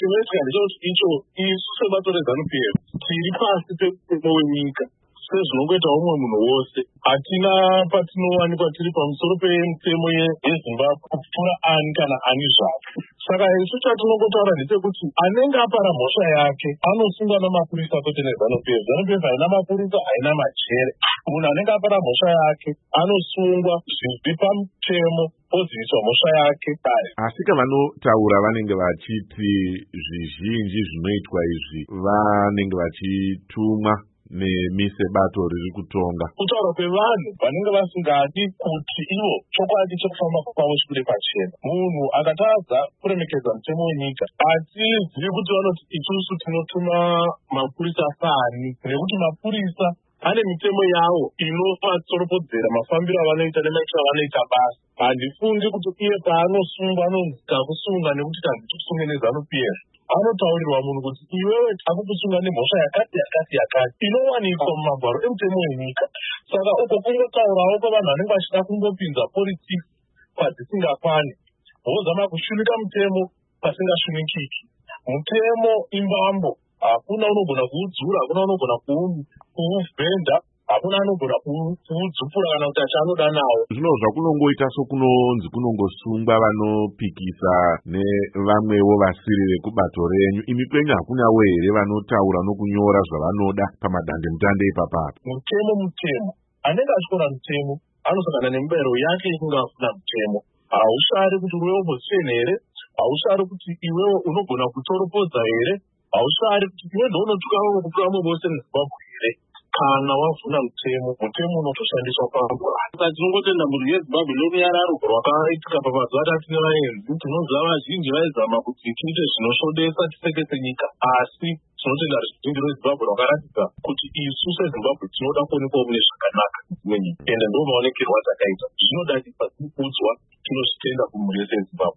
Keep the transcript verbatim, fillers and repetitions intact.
chinoitika ndechekuti icho isu sevatoredzano P F tiri pasi pemutemo wenyika sezvinongoita umwe munhu wose. Hatina patinowanikwa tiri pamusoro pemutemo yeZimbabwe kupfuura ani kana ani zvake. Saka isu chatinongotaura ndechekuti anenge apara mhosva yake anosungwa namapurisa kwete neZanu P F. Zanu P F haina mapurisa, haina majere. Munhu anenge apara mhosva yake anosungwa zviri pamutemo oziviswa mhosva yake kare. Asi vanotaura vanenge vachiti zvizhinji zvinoitwa izvi vanenge vachitumwa nemise bato riri kutonga. Kutaura kwevanhu vanenge vasingadi kuti ivo chokwadi chekufamba kwavo chikure pachena. Munhu akatadza kuremekedza mutemo wenyika hatizivi kuti vanoti isusu tinotuma mapurisa sani, nekuti mapurisa ane mitemo yavo inovatsoropodzera mafambiro avanoita nemaitiro avanoita basa. Handifungi kuti iye paanosungwa anonzi takusunga nekuti tazvitosunge neZanu P F. Anotaurirwa munhu kuti iwewe takukusunga nemhosva yakati yakati yakati inowanikwa mumagwaro emutemo wenyika. Saka uko kungotaurawo kwavanhu vanenge vachida kungopinza politics padzisingakwane, vozama kushumika mutemo pasingashumikiki. Mutemo imbambo, hakuna unogona kuudzura, hakuna unogona kuuvhenda, hakuna anogona kuudzupura kana kuti achanoda nawo. Zvinozva kunongoita sokunonzi kunongosungwa vanopikisa nevamwewo vasiri vekubato renyu. Imi kwenyu hakunawo here vanotaura nokunyora zvavanoda pamadandemutande ipapapo? Mutemo mutemo, anenge achikora mutemo anosangana nemibayiro yake yekunge afuna mutemo. Haushari kuti iwewe opposition here, haushari kuti iwewe unogona kutoropodza here, haushari kuti iwe ndounotuka vamwe kupfuura vose muZimbabwe here. Kana wavhuna mutemo, mutemo unotoshandiswa pamwe. Saka tinongotenda mhuri yeZimbabwe noruyararo rwakaitika pamazuva atatu nevaenzi. Tinoziva vazhinji vaizama kuti tiite zvinoshodesa tisekese nyika, asi tinotenda ruzhinji rweZimbabwe rwakaratidza kuti isu seZimbabwe tinoda kuonekwawo mune zvakanaka nenyika. Ende ndomaonekerwo atakaita. Zvinoda kuti patinokudzwa tinozvitenda kumhuri yese yeZimbabwe.